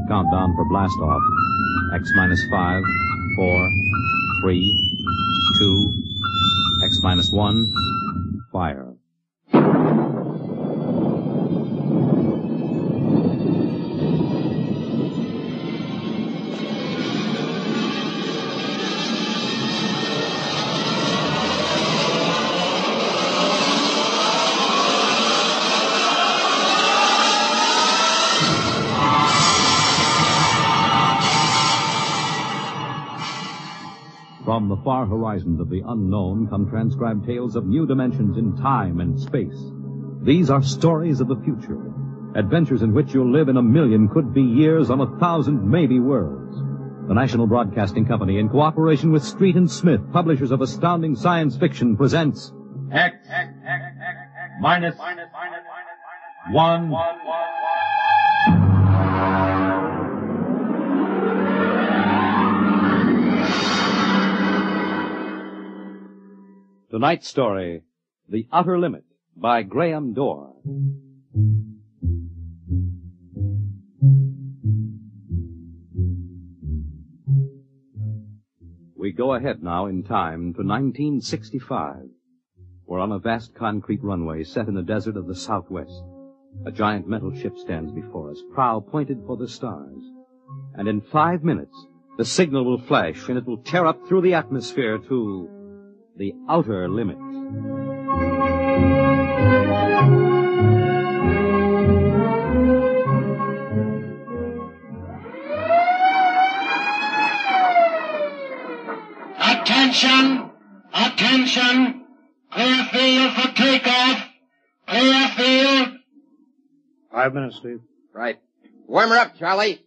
countdown for blast off. X minus 5, 4, 3, 2, X minus 1, fire. From the far horizons of the unknown come transcribed tales of new dimensions in time and space. These are stories of the future, adventures in which you'll live in 1,000,000 could-be years on 1,000 maybe worlds. The National Broadcasting Company, in cooperation with Street and Smith, publishers of astounding science fiction, presents X minus 1. Tonight's story, The Outer Limit, by Graham Dorr. We go ahead now in time to 1965. We're on a vast concrete runway set in the desert of the Southwest. A giant metal ship stands before us, prow pointed for the stars. And in 5 minutes, the signal will flash, and it will tear up through the atmosphere to the outer limit. Attention! Attention! Clear field for takeoff! Clear field! 5 minutes, Steve. Right. Warm her up, Charlie.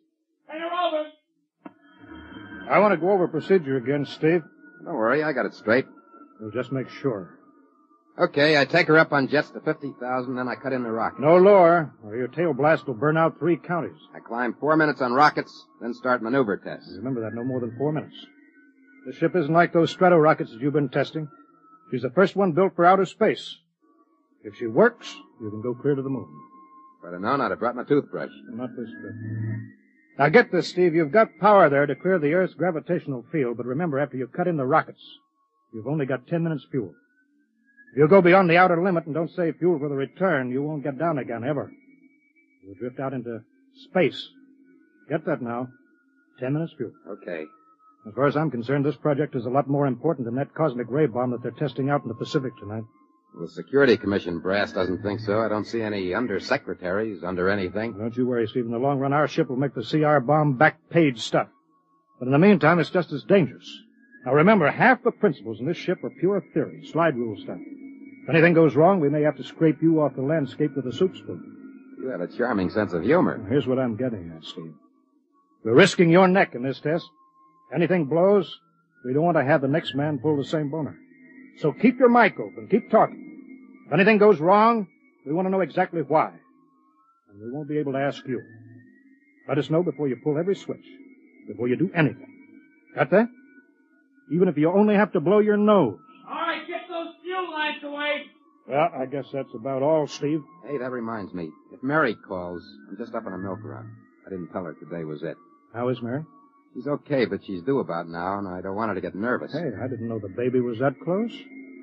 I want to go over procedure again, Steve. Don't worry, I got it straight. We'll just make sure. Okay, I take her up on jets to 50,000, then I cut in the rocket. No lower, or your tail blast will burn out 3 counties. I climb 4 minutes on rockets, then start maneuver tests. Remember that, no more than 4 minutes. This ship isn't like those Strato rockets that you've been testing. She's the first one built for outer space. If she works, you can go clear to the moon. If I'd have known, I'd have brought my toothbrush. Not this trip. Now get this, Steve. You've got power there to clear the Earth's gravitational field, but remember, after you cut in the rockets, you've only got 10 minutes fuel. If you go beyond the outer limit and don't save fuel for the return, you won't get down again, ever. You'll drift out into space. Get that now. 10 minutes fuel. Okay. As far as I'm concerned, this project is a lot more important than that cosmic ray bomb that they're testing out in the Pacific tonight. The Security Commission brass doesn't think so. I don't see any undersecretaries under anything. Don't you worry, Steve. In the long run, our ship will make the CR bomb back-page stuff. But in the meantime, it's just as dangerous. Now remember, half the principles in this ship are pure theory, slide rule stuff. If anything goes wrong, we may have to scrape you off the landscape with a soup spoon. You have a charming sense of humor. Here's what I'm getting at, Steve. We're risking your neck in this test. Anything blows, we don't want to have the next man pull the same boner. So keep your mic open, keep talking. If anything goes wrong, we want to know exactly why. And we won't be able to ask you. Let us know before you pull every switch, before you do anything. Got that? Even if you only have to blow your nose. All right, get those fuel lines away. Well, I guess that's about all, Steve. Hey, that reminds me. If Mary calls, I'm just up on a milk run. I didn't tell her today was it. How is Mary? She's okay, but she's due about now, and I don't want her to get nervous. Hey, I didn't know the baby was that close.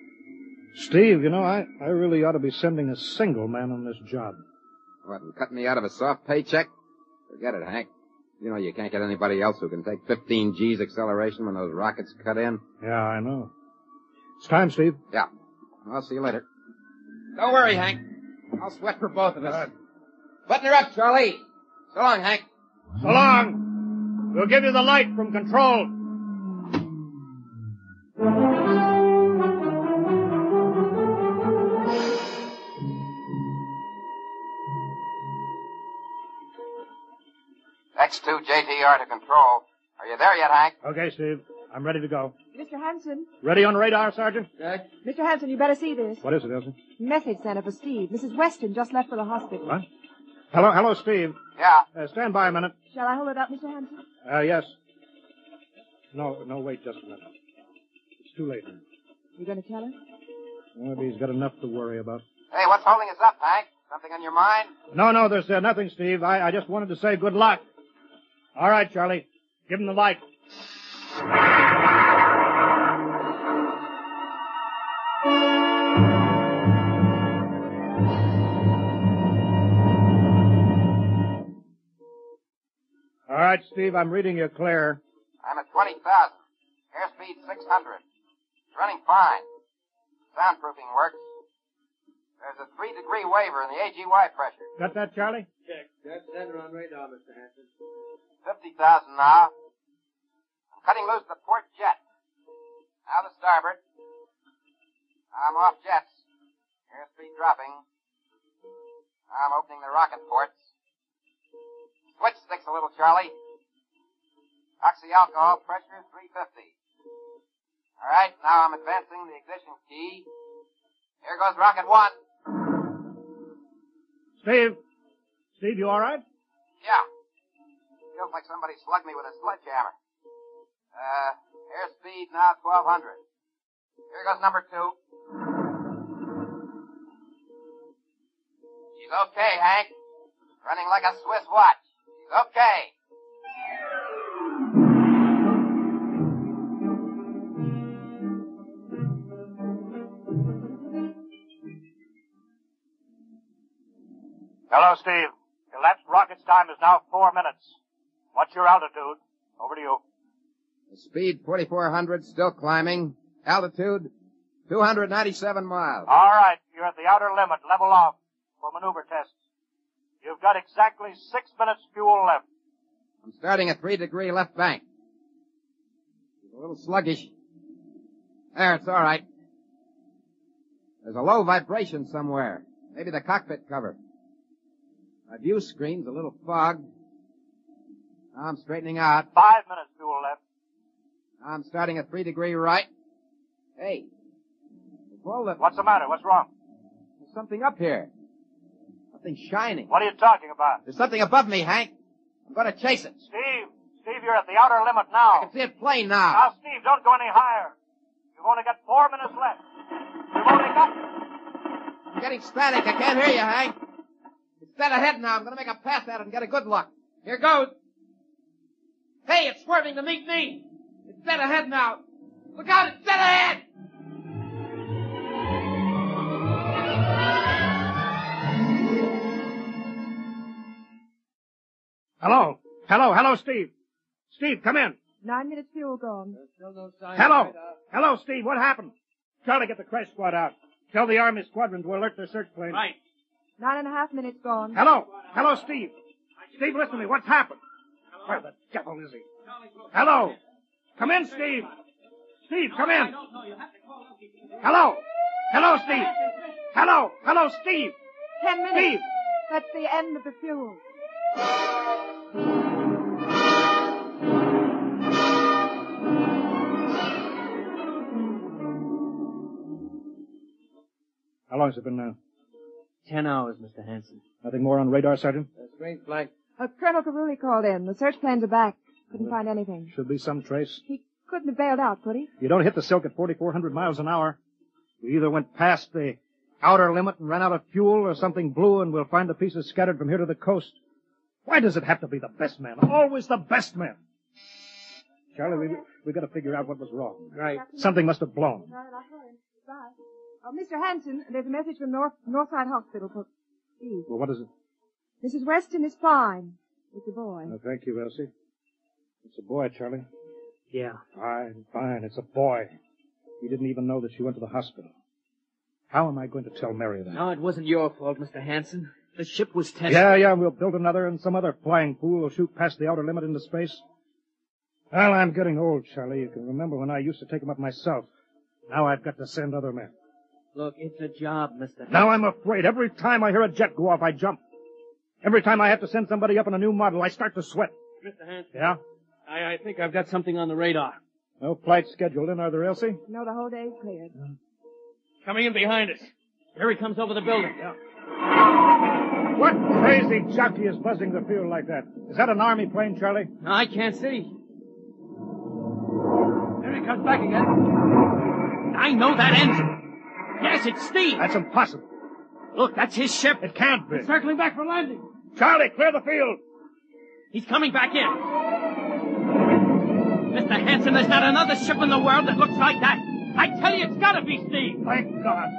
Steve, you know, I really ought to be sending a single man on this job. What, and cutting me out of a soft paycheck? Forget it, Hank. You know you can't get anybody else who can take 15 G's acceleration when those rockets cut in. Yeah, I know. It's time, Steve. Yeah. I'll see you later. Don't worry, Hank. I'll sweat for both of us. Button her up, Charlie. So long, Hank. So long. We'll give you the light from control. X2 JTR to control. Are you there yet, Hank? Okay, Steve. I'm ready to go. Mr. Hanson. Ready on radar, Sergeant? Good. Mr. Hanson, you better see this. What is it, Elsie? Message center for Steve. Mrs. Weston just left for the hospital. What? Hello, Steve. Yeah. Stand by a minute. Shall I hold it up, Mr. Hanson? Yes. No, wait just a minute. It's too late now. You going to tell her? Maybe he's got enough to worry about. Hey, what's holding us up, Hank? Something on your mind? No, there's nothing, Steve. I just wanted to say good luck. All right, Charlie. Give him the light. All right, Steve, I'm reading you clear. I'm at 20,000. Airspeed 600. It's running fine. Soundproofing works. There's a 3-degree waiver in the AGY pressure. Got that, Charlie? Check. That's center on radar, Mr. Hanson. 50,000 now. I'm cutting loose the port jet. Now the starboard. I'm off jets. Airspeed dropping. I'm opening the rocket ports. Switch sticks a little, Charlie. Oxy-alcohol pressure 350. All right, now I'm advancing the ignition key. Here goes rocket 1. Steve, you all right? Yeah. Feels like somebody slugged me with a sledgehammer. Airspeed now 1,200. Here goes number 2. She's okay, Hank. Running like a Swiss watch. She's okay. Hello, Steve. Elapsed rocket's time is now 4 minutes. What's your altitude? Over to you. Speed 4,400, still climbing. Altitude 297 miles. All right, you're at the outer limit. Level off for maneuver tests. You've got exactly 6 minutes fuel left. I'm starting at 3-degree left bank. It's a little sluggish. There, it's all right. There's a low vibration somewhere. Maybe the cockpit cover. My view screen's a little fogged. Now I'm straightening out. 5 minutes fuel left. Now I'm starting at 3-degree right. Hey. What's the matter? What's wrong? There's something up here. Something shining. What are you talking about? There's something above me, Hank. I'm going to chase it. Steve, you're at the outer limit now. I can see it plain now. Now, Steve, don't go any higher. You've only got 4 minutes left. You've only got... I'm getting static. I can't hear you, Hank. It's dead ahead now. I'm going to make a pass at it and get a good look. Here goes. Hey, it's swerving to meet me. It's dead ahead now. Look out, it's dead ahead. Hello, Steve. Steve, come in. 9 minutes fuel gone. Still no sign. Hello, Steve, what happened? Try to get the crash squad out. Tell the Army squadron to alert their search plane. Right. 9.5 minutes gone. Hello, Steve. Steve, listen to me. What's happened? Where the devil is he? Hello. Come in, Steve. Steve, come in. Hello, Steve. Hello, Steve. 10 minutes. Steve. That's the end of the fuel. How long has it been now? 10 hours, Mr. Hanson. Nothing more on radar, Sergeant? Screen blank. Colonel Carulli called in. The search planes are back. Couldn't find anything. Should be some trace. He couldn't have bailed out, could he? You don't hit the silk at 4,400 miles an hour. We either went past the outer limit and ran out of fuel, or something blew, and we'll find the pieces scattered from here to the coast. Why does it have to be the best man? Always the best man. Charlie, we got to figure out what was wrong. Right. Something must have blown. Right, I'll call him. Goodbye. Oh, Mr. Hanson, there's a message from Northside Hospital for Steve. Well, what is it? Mrs. Weston is fine. It's a boy. Oh, thank you, Elsie. It's a boy, Charlie. Yeah. Fine. It's a boy. We didn't even know that she went to the hospital. How am I going to tell Mary that? No, it wasn't your fault, Mr. Hanson. The ship was tested. Yeah, we'll build another, and some other flying fool will shoot past the outer limit into space. Well, I'm getting old, Charlie. You can remember when I used to take them up myself. Now I've got to send other men. Look, it's a job, Mr. Hanson. Now I'm afraid. Every time I hear a jet go off, I jump. Every time I have to send somebody up in a new model, I start to sweat. Mr. Hanson. Yeah? I think I've got something on the radar. No flights scheduled in, are there, Elsie? No, the whole day's cleared. Coming in behind us. Here he comes over the building. Yeah. What crazy jockey is buzzing the field like that? Is that an Army plane, Charlie? No, I can't see. There he comes back again. I know that engine. Yes, it's Steve. That's impossible. Look, that's his ship. It can't be. It's circling back for landing. Charlie, clear the field. He's coming back in. Mr. Hanson, there's not another ship in the world that looks like that. I tell you, it's gotta be Steve. Thank God.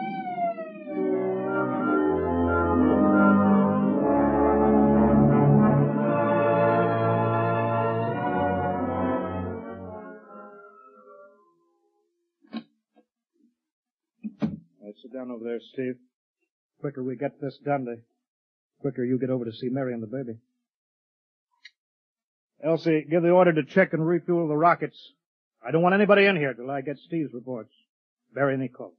Sit down over there, Steve. Quicker we get this done, the quicker you get over to see Mary and the baby. Elsie, give the order to check and refuel the rockets. I don't want anybody in here till I get Steve's reports. Bury any calls.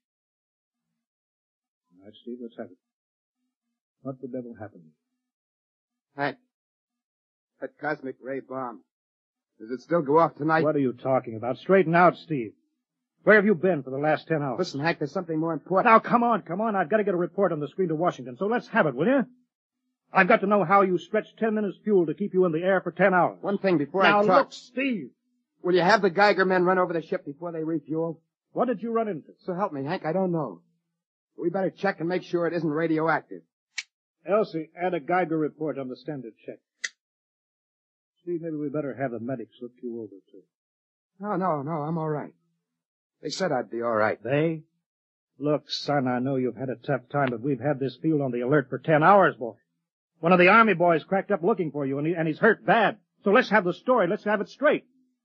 All right, Steve, let's have it. What the devil happened? Hank, that cosmic ray bomb. Does it still go off tonight? What are you talking about? Straighten out, Steve. Where have you been for the last 10 hours? Listen, Hank, there's something more important. Now, come on. I've got to get a report on the screen to Washington, so let's have it, will you? I've got to know how you stretched 10 minutes fuel to keep you in the air for 10 hours. One thing before now, I talk. Look, Steve. Will you have the Geiger men run over the ship before they refuel? What did you run into? So help me, Hank, I don't know. We better check and make sure it isn't radioactive. Elsie, add a Geiger report on the standard check. Steve, maybe we better have the medics look you over, too. No, I'm all right. They said I'd be all right. They? Look, son, I know you've had a tough time, but we've had this field on the alert for 10 hours, boy. One of the Army boys cracked up looking for you, and he's hurt bad. So let's have the story. Let's have it straight.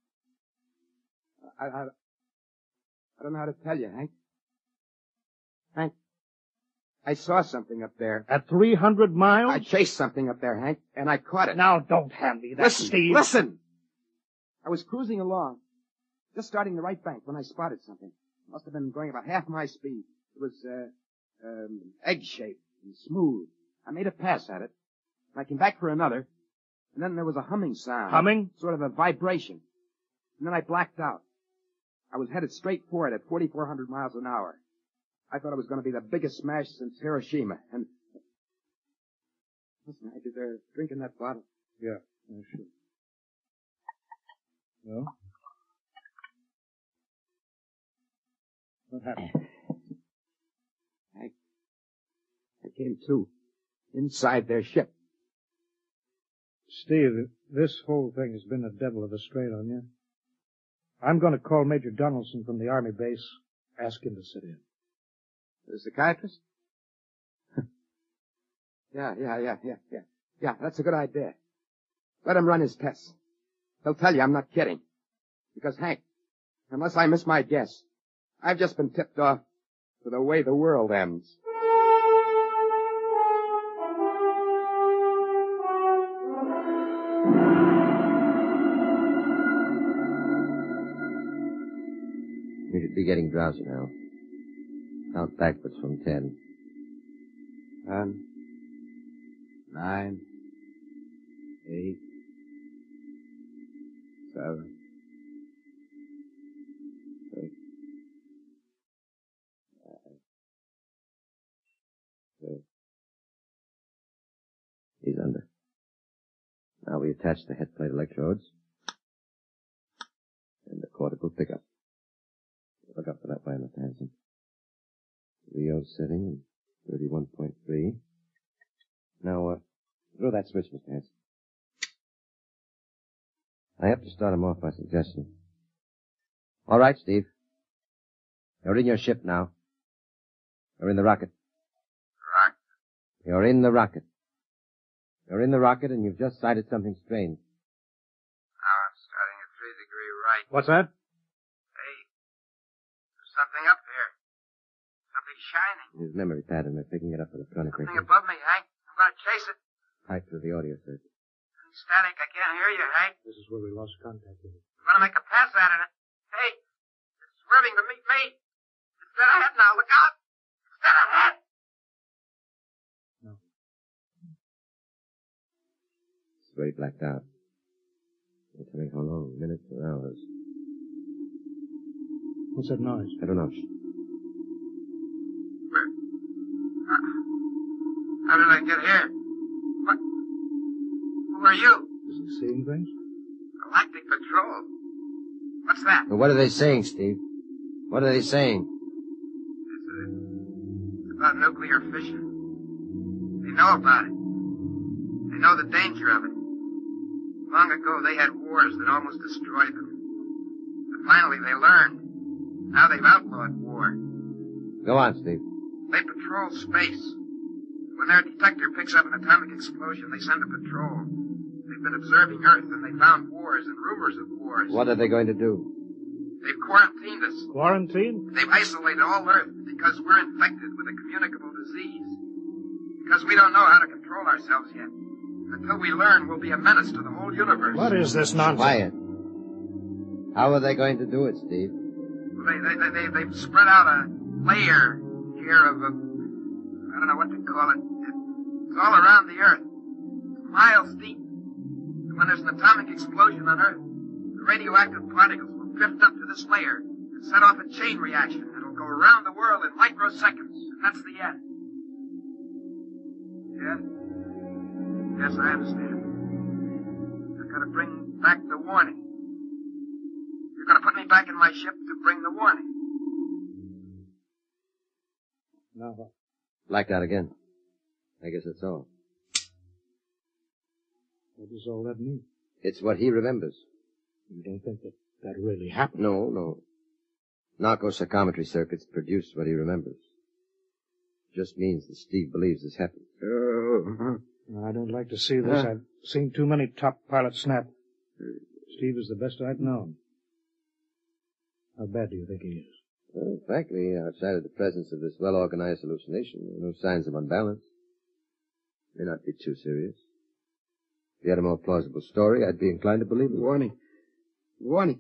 I don't know how to tell you, Hank. Hank, I saw something up there. At 300 miles? I chased something up there, Hank, and I caught it. Now, don't hand me that, Steve. Listen! I was cruising along, just starting the right bank when I spotted something. Must have been going about half my speed. It was, egg-shaped and smooth. I made a pass at it. I came back for another, and then there was a humming sound. Humming? Sort of a vibration. And then I blacked out. I was headed straight for it at 4,400 miles an hour. I thought it was going to be the biggest smash since Hiroshima, and... Listen, Hank, is there a drink in that bottle? Yeah, sure. No? What happened? I came to. Inside their ship. Steve, this whole thing has been a devil of a strain on you. I'm going to call Major Donaldson from the Army base, ask him to sit in. The psychiatrist? Yeah, that's a good idea. Let him run his tests. He'll tell you I'm not kidding. Because, Hank, unless I miss my guess, I've just been tipped off to the way the world ends. You should be getting drowsy now. Count backwards from 10. 10, 9, 8, 7, 6, 5, 6. He's under. Now we attach the head plate electrodes and the cortical pickup. Look up for that by Mr. Hanson. Rio setting, 31.3. Now, throw that switch, Mr. Hanson. I have to start him off by suggestion. All right, Steve. You're in your ship now. You're in the rocket. Rocket? You're in the rocket. You're in the rocket, and you've just sighted something strange. Now I'm starting at 3 degree right. What's that? Hey, there's something up here. Something shining. His memory pad, and they're picking it up electronically. Something above me, Hank. I'm going to chase it. Right through the audio circuit. Any static, I can't hear you, Hank. This is where we lost contact with it. I'm going to make a pass at it. Hey, it's swerving to meet me. It's dead ahead now. Look out. It's dead ahead. No. It's very blacked out. It's telling how long, minutes or hours. What's that noise? I don't know. How did I get here? What? Who are you? Is he seeing things? Galactic Patrol. What's that? Well, what are they saying, Steve? What are they saying? It's about nuclear fission. They know about it. They know the danger of it. Long ago, they had wars that almost destroyed them. Finally, they learned. Now they've outlawed war. Go on, Steve. They patrol space. When their detector picks up an atomic explosion, they send a patrol. They've been observing Earth, and they found wars and rumors of wars. What are they going to do? They've quarantined us. Quarantine? They've isolated all Earth because we're infected with a communicable disease. Because we don't know how to control ourselves yet. Until we learn, we'll be a menace to the whole universe. What is this nonsense? Quiet. How are they going to do it, Steve? They've spread out a layer here of I don't know what to call it. It's all around the Earth. Miles deep. And when there's an atomic explosion on Earth, the radioactive particles will drift up to this layer and set off a chain reaction that'll go around the world in microseconds. And that's the end. Yeah? Yes, I understand. You're gonna bring back the warning. You're gonna put me back in my ship to bring the warning. No. Like that again. I guess that's all. What does all that mean? It's what he remembers. You don't think that really happened? No. Narco-psychometry circuits produce what he remembers. Just means that Steve believes this happened. I don't like to see this. I've seen too many top pilots snap. Steve is the best I've known. How bad do you think he is? Well, frankly, outside of the presence of this well-organized hallucination, there are no signs of unbalance. May not be too serious. If you had a more plausible story, I'd be inclined to believe it. Warning.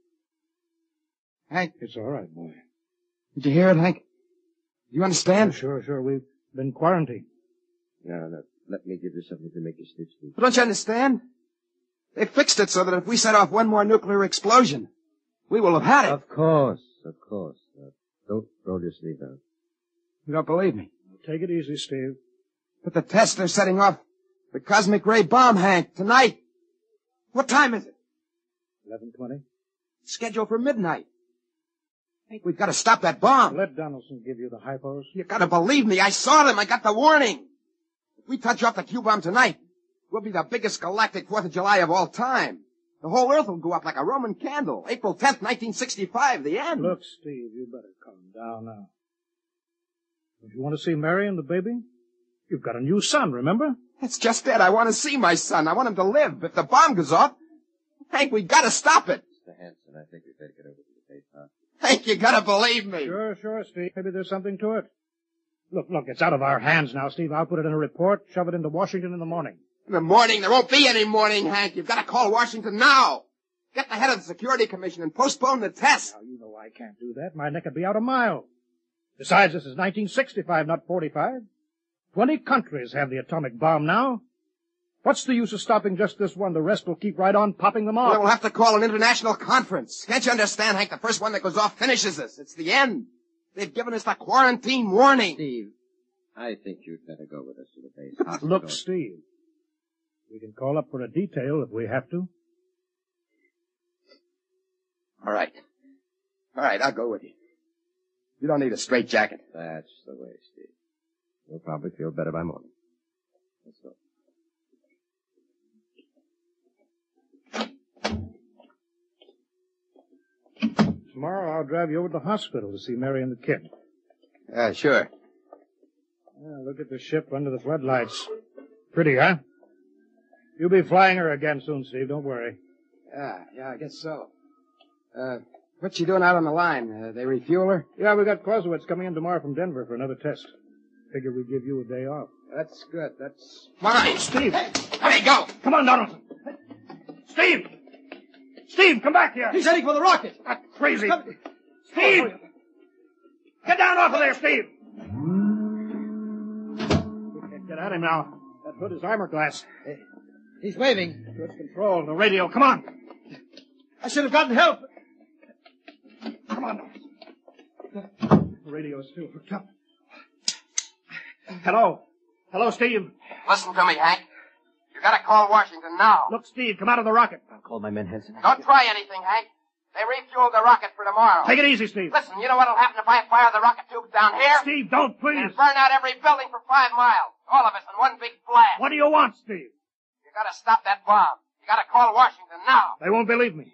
Hank. It's all right, boy. Did you hear it, Hank? You understand? Sure. We've been quarantined. No. Let me give you something to make you sleep, Steve. But don't you understand? They fixed it so that if we set off one more nuclear explosion, we will have had it. Of course. Don't roll your sleeve out. You don't believe me? Take it easy, Steve. But the test they're setting off the cosmic ray bomb, Hank, tonight. What time is it? 11:20. Scheduled for midnight. Hank, we've got to stop that bomb. Let Donaldson give you the hypos. You gotta believe me. I saw them. I got the warning. If we touch off the Q-bomb tonight, we'll be the biggest galactic 4th of July of all time. The whole Earth will go up like a Roman candle. April 10th, 1965, the end. Look, Steve, you better calm down now. Don't you want to see Mary and the baby? You've got a new son, remember? That's just it. I want to see my son. I want him to live. If the bomb goes off, Hank, we gotta stop it. Mr. Hanson, I think we better get over to the base hospital. Hank, you gotta believe me. Sure, Steve. Maybe there's something to it. Look, it's out of our hands now, Steve. I'll put it in a report, shove it into Washington in the morning. In the morning? There won't be any morning, Hank. You've got to call Washington now. Get the head of the Security Commission and postpone the test. Now, you know I can't do that. My neck would be out a mile. Besides, this is 1965, not 45. 20 countries have the atomic bomb now. What's the use of stopping just this one? The rest will keep right on popping them off. Well, we'll have to call an international conference. Can't you understand, Hank? The first one that goes off finishes us. It's the end. They've given us the quarantine warning. Steve, I think you'd better go with us to the base hospital. Look, Steve, we can call up for a detail if we have to. All right, I'll go with you. You don't need a straitjacket. That's the way, Steve. You'll probably feel better by morning. Let's go. Tomorrow I'll drive you over to the hospital to see Mary and the kid. Sure. Look at the ship under the floodlights. Pretty, huh? You'll be flying her again soon, Steve. Don't worry. Yeah, I guess so. What's she doing out on the line? They refuel her? Yeah, we got Clausewitz coming in tomorrow from Denver for another test. Figure we'd give you a day off. That's good. That's fine. Steve! Hey, go! Come on, Donaldson! Steve! Steve, come back here! He's heading for the rocket! That's crazy! Steve! Get down off of there, Steve! We can't get at him now. That hood is armor glass. He's waving. Good control. The radio. Come on. I should have gotten help. Come on. The radio is still hooked up. Hello, Steve. Listen to me, Hank. You gotta call Washington now. Look, Steve, come out of the rocket. I'll call my men, Henson. Don't try anything, Hank. They refueled the rocket for tomorrow. Take it easy, Steve. Listen, you know what'll happen if I fire the rocket tubes down here? Steve, don't, please. It'll burn out every building for 5 miles. All of us in one big blast. What do you want, Steve? You gotta stop that bomb. You gotta call Washington now. They won't believe me.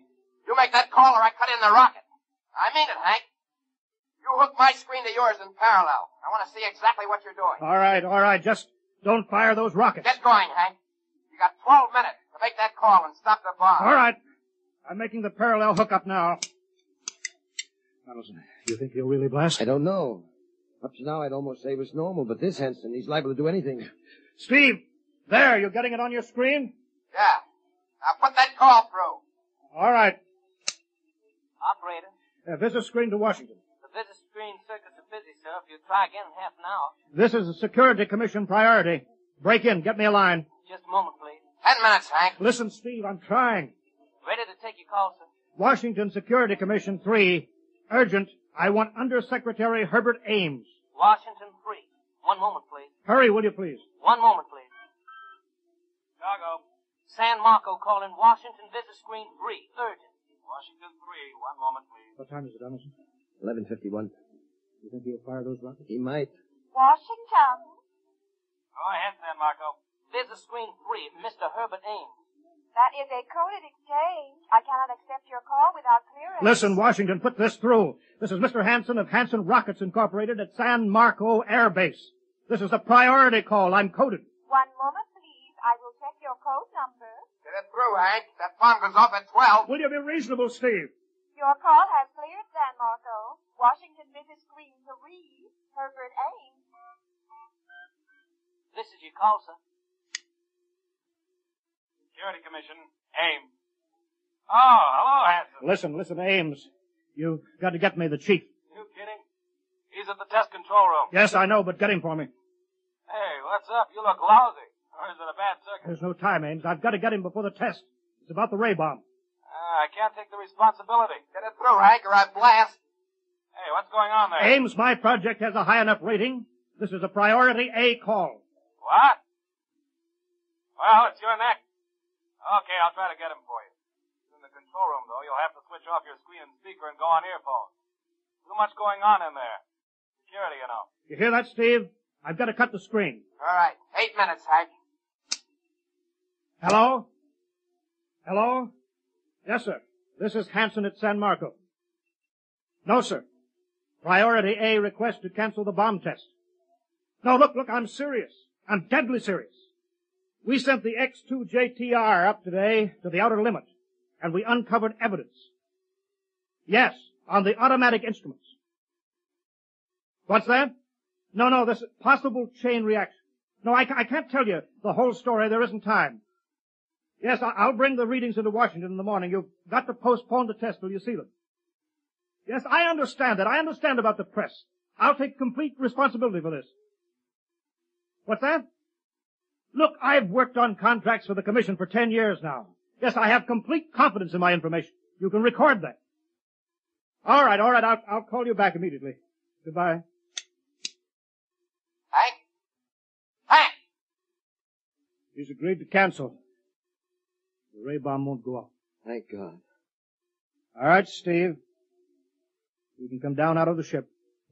You make that call or I cut in the rocket. I mean it, Hank. You hook my screen to yours in parallel. I want to see exactly what you're doing. All right. Just don't fire those rockets. Get going, Hank. You got 12 minutes to make that call and stop the bomb. All right. I'm making the parallel hookup now. Now, listen, you think he'll really blast? I don't know. Up to now, I'd almost say it was normal, but this Hanson, he's liable to do anything. Steve, there, you getting it on your screen? Yeah. Now put that call through. All right. Operator, Visit screen to Washington. the visit screen circuits are busy, sir. If you try again in half an hour. This is a Security Commission priority. Break in. Get me a line. Just a moment, please. 10 minutes, Hank. Listen, Steve, I'm trying. Ready to take your call, sir. Washington Security Commission 3. Urgent. I want Undersecretary Herbert Ames. Washington 3. One moment, please. Hurry, will you please? One moment, please. Chicago. San Marco calling Washington visit screen 3. Urgent. Washington 3. One moment, please. What time is it, Emerson? 11:51. You think he'll fire those rockets? He might. Washington. Go ahead, San Marco. Visit screen 3, Mr. Herbert Ames. That is a coded exchange. I cannot accept your call without clearance. Listen, Washington, put this through. This is Mr. Hanson of Hanson Rockets Incorporated at San Marco Air Base. This is a priority call. I'm coded. One moment, please. I will check your code number. Get it through, Hank. That bomb goes off at 12. Will you be reasonable, Steve? Your call has cleared, San Marco. Washington visit screen 3, Herbert Ames. This is your call, sir. Security Commission, Ames. Oh, hello, Hanson. Listen, Ames. You've got to get me the chief. You kidding? He's at the test control room. Yes, I know, but get him for me. Hey, what's up? You look lousy. Or is it a bad circuit? There's no time, Ames. I've got to get him before the test. It's about the ray bomb. I can't take the responsibility. Get it through, Hank, or I blast. Hey, what's going on there? Ames, my project has a high enough rating. This is a priority A call. What? Well, it's your neck. Okay, I'll try to get him for you. In the control room, though, you'll have to switch off your screen and speaker and go on earphones. Too much going on in there. Security, you know. You hear that, Steve? I've got to cut the screen. All right. 8 minutes, Hank. Hello? Hello? Yes, sir. This is Hanson at San Marco. No, sir. Priority A request to cancel the bomb test. No, look, I'm serious. I'm deadly serious. We sent the X-2 JTR up today to the outer limit, and we uncovered evidence. Yes, on the automatic instruments. What's that? No, this possible chain reaction. No, I can't tell you the whole story. There isn't time. Yes, I'll bring the readings into Washington in the morning. You've got to postpone the test till you see them. Yes, I understand that. I understand about the press. I'll take complete responsibility for this. What's that? Look, I've worked on contracts for the Commission for 10 years now. Yes, I have complete confidence in my information. You can record that. All right, I'll call you back immediately. Goodbye. Hank! He's agreed to cancel. The ray bomb won't go off. Thank God. All right, Steve. You can come down out of the ship.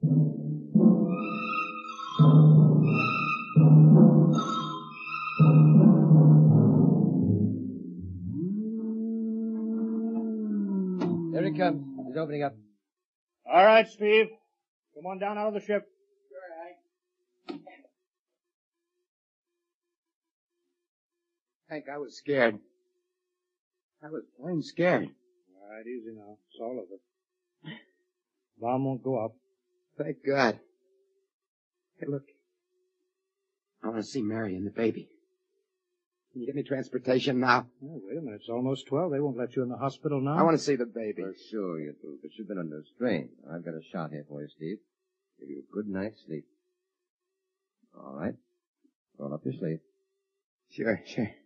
There he comes. He's opening up. All right, Steve. Come on down out of the ship. Hank, I was scared. I was plain scared. All right, easy now. It's all over. Bomb won't go up. Thank God. Hey, look. I want to see Mary and the baby. Can you get me transportation now? Oh, wait a minute. It's almost 12. They won't let you in the hospital now. I want to see the baby. For sure you do, but you've been under strain. I've got a shot here for you, Steve. Give you a good night's sleep. All right. Roll up your sleeve. Sure.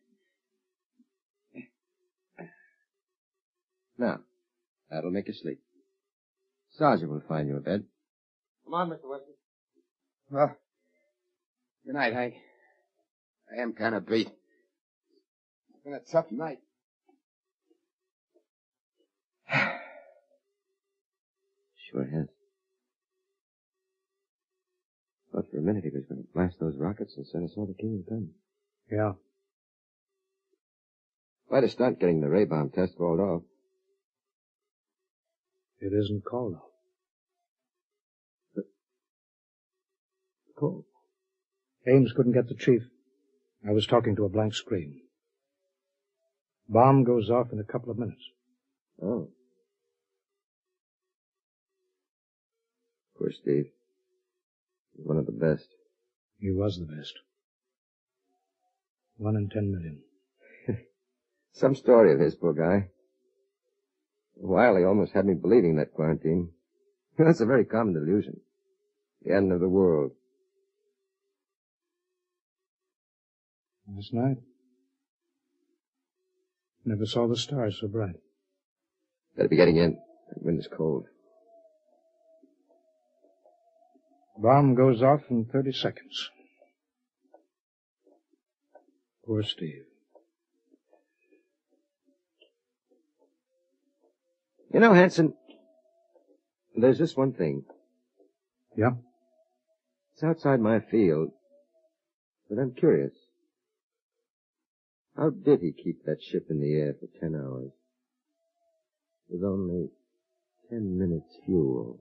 Now, that'll make you sleep. Sergeant will find you a bed. Come on, Mr. Weston. Well, good night, Hank. I am kind of beat. It's been a tough night. Sure has. Thought for a minute he was going to blast those rockets and send us all the king come. Yeah. Quite a stunt getting the ray bomb test rolled off. It isn't Caldo. Cold. Ames couldn't get the chief. I was talking to a blank screen. Bomb goes off in a couple of minutes. Oh. Poor Steve. One of the best. He was the best. 1 in 10 million. Some story of his, poor guy. A while he almost had me believing that quarantine. That's a very common delusion. The end of the world. Last night, never saw the stars so bright. Better be getting in. The wind is cold. Bomb goes off in 30 seconds. Poor Steve. You know, Hanson, there's just one thing. Yeah? It's outside my field, but I'm curious. How did he keep that ship in the air for 10 hours? With only 10 minutes fuel.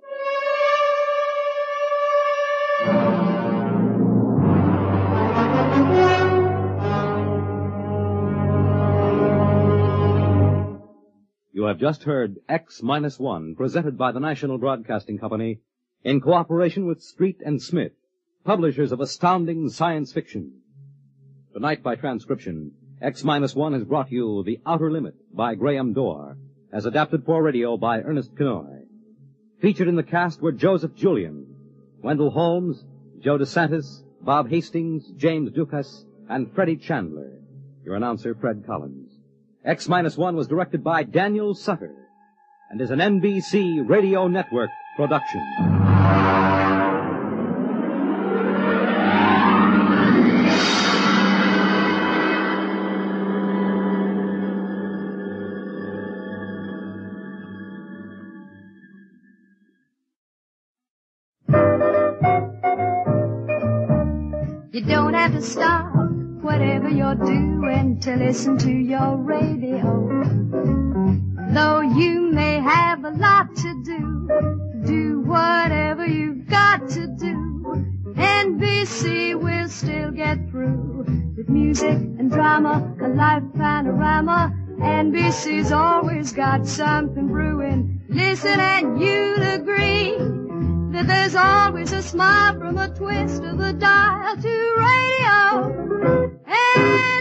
You have just heard X-1, presented by the National Broadcasting Company in cooperation with Street and Smith, publishers of astounding science fiction. Tonight, by transcription, X-1 has brought you The Outer Limit by Graham Dorr, as adapted for radio by Ernest Kenoy. Featured in the cast were Joseph Julian, Wendell Holmes, Joe DeSantis, Bob Hastings, James Dukas, and Freddie Chandler. Your announcer, Fred Collins. X-1 was directed by Daniel Sutter and is an NBC Radio Network production. You don't have to stop whatever you're doing to listen to your radio. Though you may have a lot to do whatever you've got to do. NBC will still get through with music and drama, a life panorama. NBC's always got something brewing. Listen and you'll agree that there's always a smile from a twist of the dial to radio.